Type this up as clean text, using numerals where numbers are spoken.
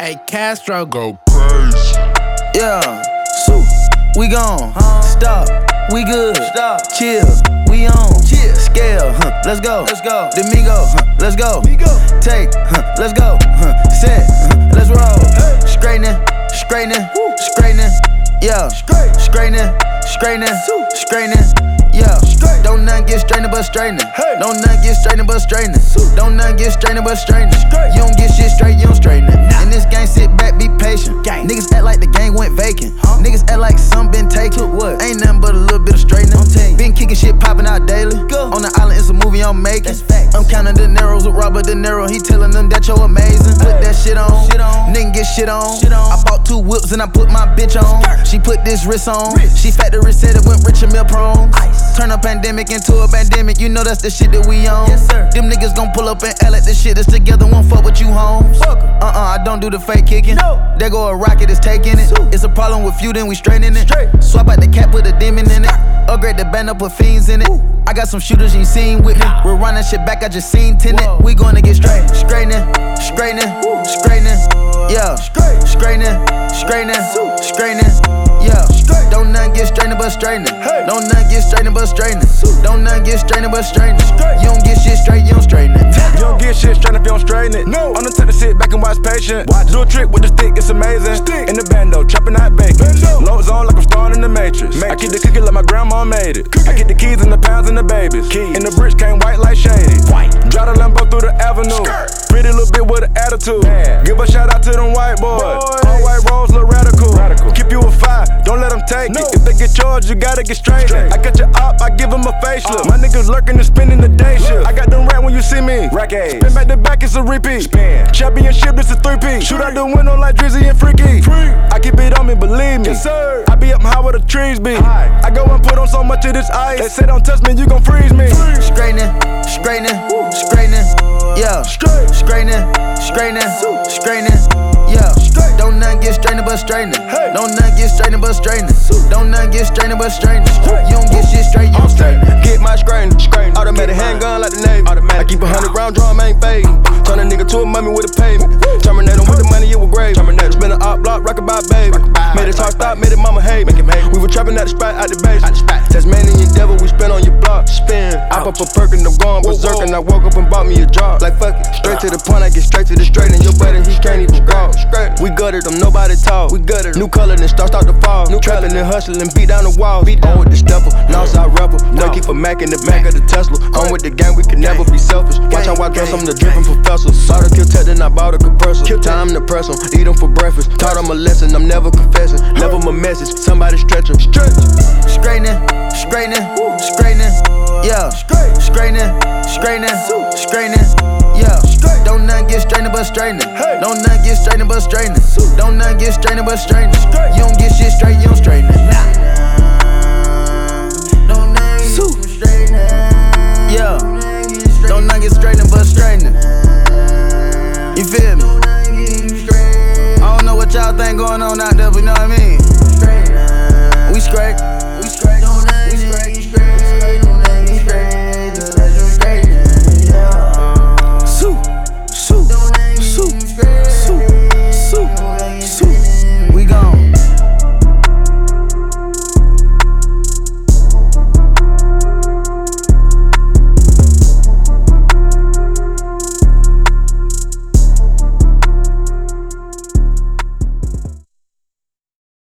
Hey, Castro go crazy. Yeah, we gone. Stop, we good. Stop, chill, we on. Chill, scale, let's go. Let's go. Domingo, let's go. Take, let's go. Set, let's roll. Straightening, yeah. Straightening, yeah. Don't nothing get straightening but straightening. Don't nothing get straightening but straightening. Don't nothing get straightening but straightening. You don't get shit straight, you don't straighten it. In this game, sit back, be patient. Niggas act like the game went vacant. Niggas act like some been taken. Ain't nothing but a little bit of straightening. Been kicking shit popping out daily. On the island, it's a movie I'm making. I'm counting the narrows with Robert De Niro. He telling them that you're amazing. Put that shit on. Nigga get shit on. I bought 2 whips and I put my bitch on. She put this wrist on. She factory said it went rich and meal prone. Turn a pandemic into a pandemic. You know that's the shit that we on. Yes, sir. Them niggas gon' pull up and L at this shit that's together. Won't fuck with you, homes. I don't do the fake kicking. No. There go a rocket, it's taking it. It's a problem with you, then we straightening it. Swap out the cap, put a demon in it. Upgrade the band up, put fiends in it. I got some shooters you ain't seen with me. We're running shit back, I just seen tenant. We gonna get straight. Straightening, yeah. Straightening, yeah. Don't nothing get straightening but straightening. Don't nothing get straightening but straightening. Don't nothing get straightening but straightening. You don't get shit straight, you don't straighten it. You don't get shit straight if you don't straighten it. No. I'm the type to sit back and watch patient. Do a trick with the stick, it's amazing. In the bando, chopping out bacon. Low zone like I'm starting in the Matrix. I keep the cookie like my grandma made it. I get the keys and the pounds and the babies. And the bricks came white like shady. Drive the Lambo through the avenue. Pretty little bit with an attitude. Give a shout out to them white boys. All white rolls look radical. Keep you a 5, don't let them take it. If they get charged, you gotta get straight. I got your op, I give them a facelift. My niggas lurking and spending the day shift. I got them rat when you see me. Spin back to back, it's a repeat. Championship, it's a 3-peat. Shoot out the window like Drizzy and Freaky. I keep it on me, believe me. Yes, sir. I be up high where the trees be. I go and put on so much of this ice. They say don't touch me, you gon' freeze me. Straightening, yeah. Straightening, yeah. Don't nothing get straightening but straightening. Don't nothing get straightening but straightening. Don't nothing get straightening but straightening. You don't get shit straight, you don't straighten it. Get my straightening. Automatic handgun like the Navy. I keep 100 round drum, ain't fading. Turn a nigga to a mummy with a pavement. Terminate him with the money, it was grave. Spin an op block, rock about baby. Made his heart stop, made it mama hate me. We were trapping at the spot, out the base. Tasmanian devil, we spin on your block. Spin. I pop a perk and I'm going berserk. And I woke up and bought me a job. Like fuck it. Straight to the point, I get straight to the straight. And your buddy, he can't even walk. We gutted them, nobody talk. We gutted new color, then start to fall. New trapping and hustling, beat down the walls. On with the stepper, Northside rebel. Keep a Mac in the back of the Tesla. On with the gang, we can never be selfish. Watch how I dress, I'm the dripping professor. Saw the kill tech, then I bought a compressor. Time to press them, eat them for breakfast. Taught them a lesson, I'm never confessing. Never my message, somebody stretch them. Straightening, yeah. Straightening, yeah. Don't nothing get straightening but straightening. Don't nothing get straightening but straightening. Don't nothing get straightening but straightening. You don't get shit straight, you don't straighten it. Yeah. Don't nothing get straightening but straightening. You feel me? I don't know what y'all think going on out there, but you know what I mean?